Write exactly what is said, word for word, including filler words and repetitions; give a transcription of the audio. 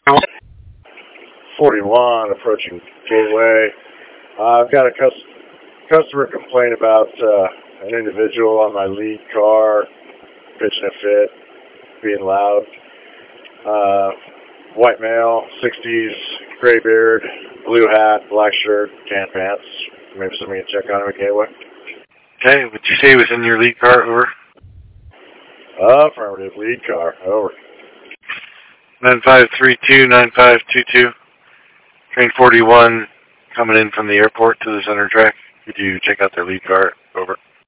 forty-one, approaching Gateway. Uh, I've got a cus customer complain about uh, an individual on my lead car pitching a fit, being loud. Uh, white male, sixties, gray beard, blue hat, black shirt, tan pants. Maybe somebody can check on him at Gateway. Okay, would you say he was in your lead car? Over. Uh, affirmative, lead car, over. nine five three two, nine five two two. Train forty-one coming in from the airport to the center track. Could you check out their lead car? Over.